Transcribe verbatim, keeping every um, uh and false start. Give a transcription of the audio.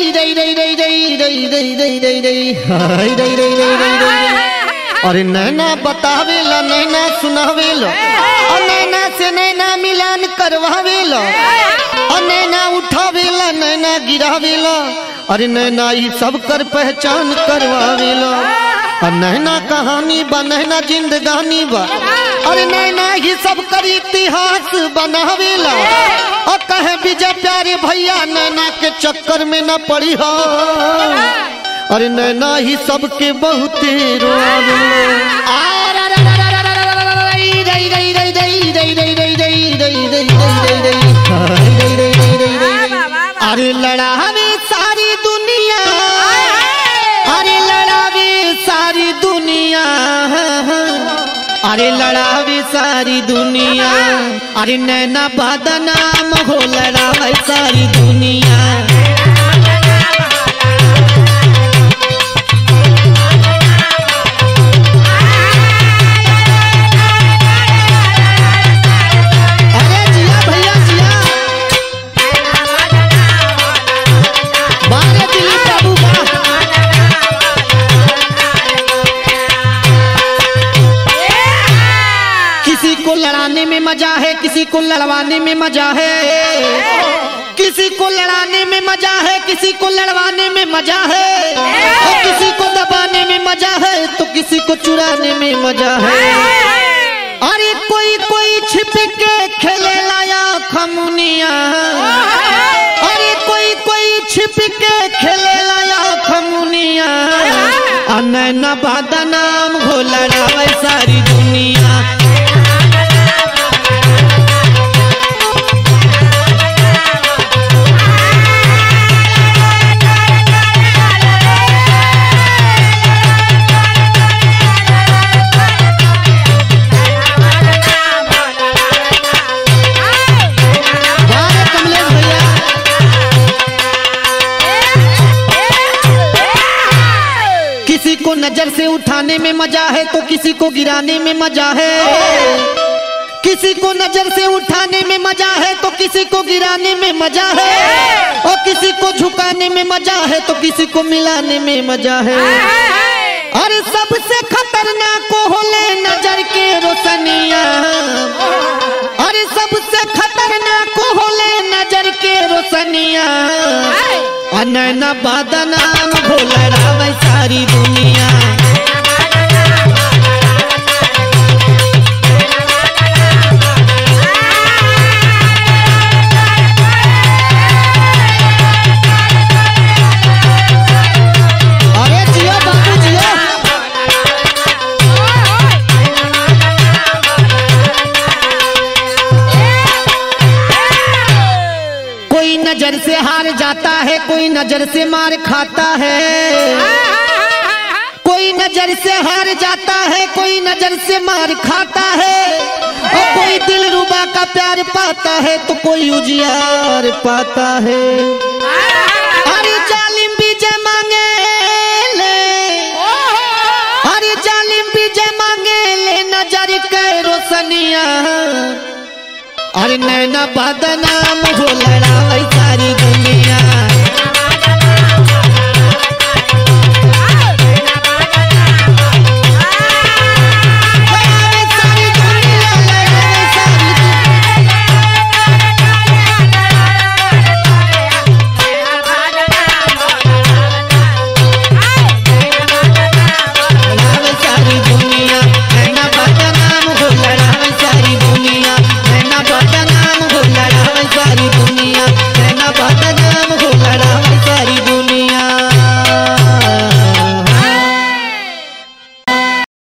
अरे नैना बतावेला नैना सुनावेला और नैना से नैना मिलान करवावेला और नैना उठावेला नैना गिरावेला। अरे नैना ये सब कर पहचान करवावेला और नैना कहानी बा नैना जिंदगानी बा। अरे नैना ही सब कर इतिहास बनावेला और कहे विजय प्यारे भैया नैना के चक्कर में न पड़ी हो। अरे नैना ही सबके बहुत अरे लड़ावे सारी दुनिया अरे लड़ावे सारी दुनिया अरे लड़ावे सारी दुनिया। अरे नैना बदनाम हो लड़ावे सारी दुनिया। किसी को लड़ाने में मजा है किसी को लड़वाने में मजा है किसी को लड़ाने में मजा है किसी को लड़वाने में मजा है और किसी को दबाने में मजा है तो किसी को चुराने में मजा है। अरे कोई कोई छिप के खेले लाया खमुनिया अरे कोई कोई छिप के खेले लाया खमुनिया। नैना बदनाम हो लड़ावे सारी दुनिया। किसी को नजर से उठाने में मजा है तो किसी को गिराने में मजा है किसी को नजर से उठाने में मजा है तो किसी को गिराने में मजा है और किसी को झुकाने में मजा है तो किसी को मिलाने में मजा है। अरे सबसे खतरनाक होले नजर के रोशनिया अरे सबसे खतरनाक होले नजर के रोशनिया। नैना बदनाम हो लड़ावे सारी दुनिया। अरे जियो बाबू जियो। कोई नजर से हार जाता है कोई नजर से मार खाता है कोई नजर से हार जाता है कोई नजर से मार खाता है और कोई दिल रुबा का प्यार पाता है तो कोई उजियार पाता है। अरे जालिम विजय मांगे ले अरे जालिम विजय मांगे ले नजर के रोशनिया। अरे नैना बदनाम हो लड़ावे सारी दुनिया। बदनाम